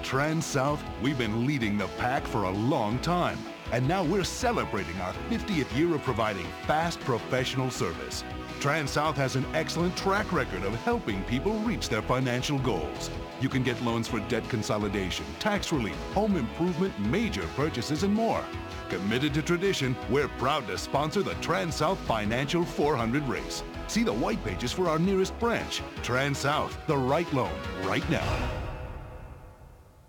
TransSouth, we've been leading the pack for a long time. And now we're celebrating our 50th year of providing fast professional service. TransSouth has an excellent track record of helping people reach their financial goals. You can get loans for debt consolidation, tax relief, home improvement, major purchases, and more. Committed to tradition, we're proud to sponsor the TransSouth Financial 400 race. See the white pages for our nearest branch. TransSouth, the right loan, right now.